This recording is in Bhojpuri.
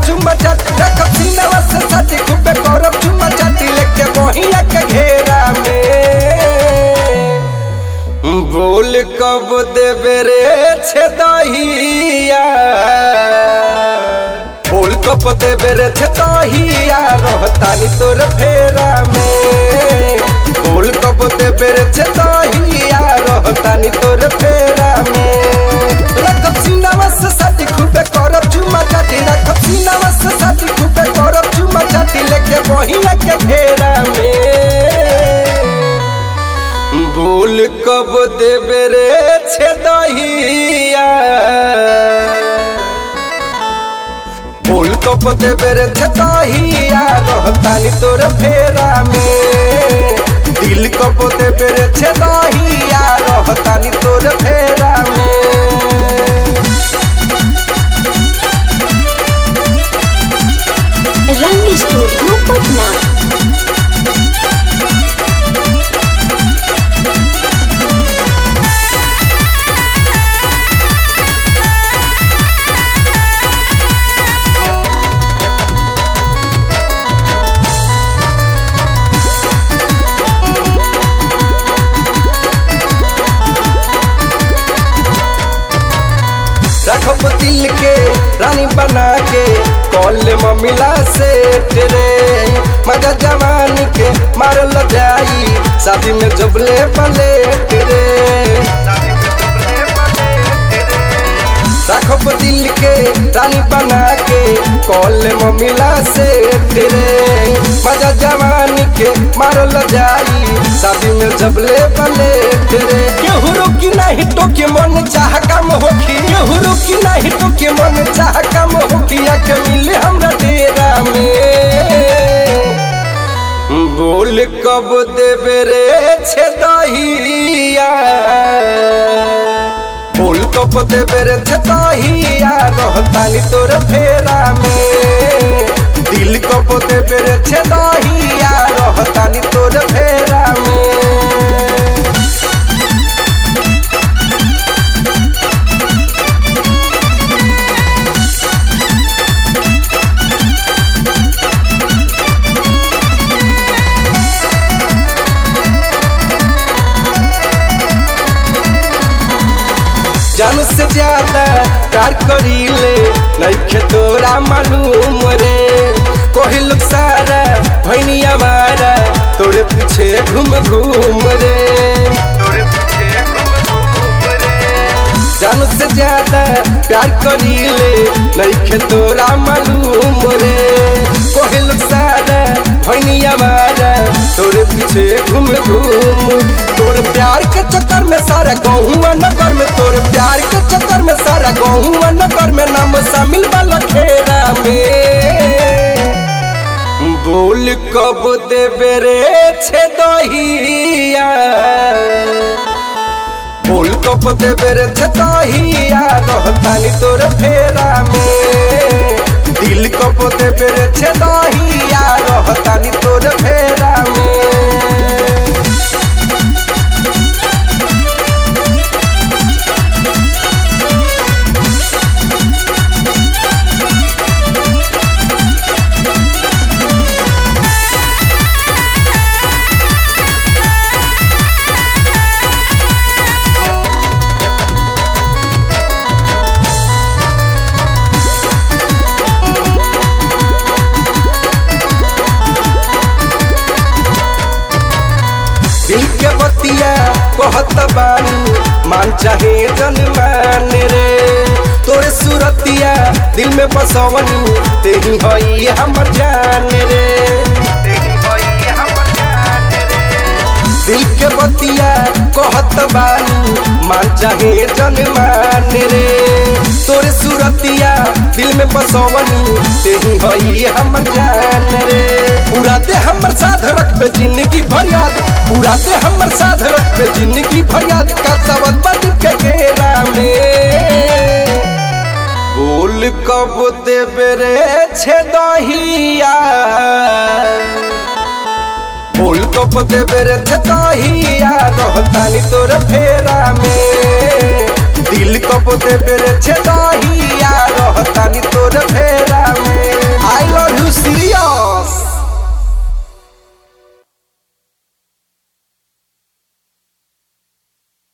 चुम्मा चाटी रखब सीनावा से साटी खूबे करब चुम्मा चाटी लेके बहिया के घेरा में बोल कब देबे रे छेदहिया बोल कब देबे रे छेदहिया रहतानी तोर फेरा में बोल कब देबे रे छेदहिया रहतानी तोर फेरा में रखब सीनावा से साटी खूबे करब चुम्मा चाटी रखब सीनावा से साटी खूबे करब चुम्मा चाटी लेके बहिया के घेरा में बोल कब देबे रे छेदहिया बोल कब देबे रे छेदहिया रहतानी तोर फेरा में दिल कब देबे रे छेदहिया रहतानी तोर फेरा में रंग स्टूडियो पटना। रखब दिल के रानी बना के कॉल मिला से तेरे मजा जवानी के मारल जाई शादी में जबले पले तेरे रखब दिल के रानी बना के कॉल मिला से तेरे मजा जवानी के मारल जाई शादी में जबले पले तेरे केहू रोकी नहीं तो के मन चाह कम होखी केहू रोकी नहीं तो के मन चाह कम होखी आके मिले हमरा डेरा में बोल कब देबे रे छेदहिया बोल कब देबे रे छेदहिया रहतानी तोर फेरा में दिल कब देबे रे छेदहिया रहतानी तोर फेरा में जान से ज्यादा प्यार करीले नइखे तोरा मालूम रे कोई लोग सारा भैनी हमारा तोरे पीछे घूम घूम रे जान से ज्यादा प्यार करीले नइखे तोरा मालूम रे कोई लोग सारा भैनी हमारा तोरे पीछे घूम घूम तोर प्यार के चक्कर में सारा गहुआ नगर में तोर प्यार के चक्कर में सारा गहुआ नगर में नाम शामिल वाला खेरा में बोल कब देबे रे छेदहिया बोल कब देबे रे छेदहिया रहतानी तोर फेरा में दिल कब देबे रे छेदहिया रहतानी तोर फेरा में दिल के बतिया कहत बानी मान चाहे जन मान रे तोरे सूरतिया दिल में बसवनी तेरी हई हमर जान रे दिल के बतिया कहत बानी मान चाहे जन मान रे तोरे सूरतिया दिल में बसवनी तेरी हई हमर जान रे पूरा दे हमर साथ रखबे जिंदगी भर याद पूरा दे हमर साथ रखबे जिंदगी भर याद का सबद बद के घेरा में बोल कब देबे रे छेदहिया बोल कब देबे रे छेदहिया रहतानी तोर फेरा में दिल कब देबे रे छेदहिया रहतानी तोर फेरा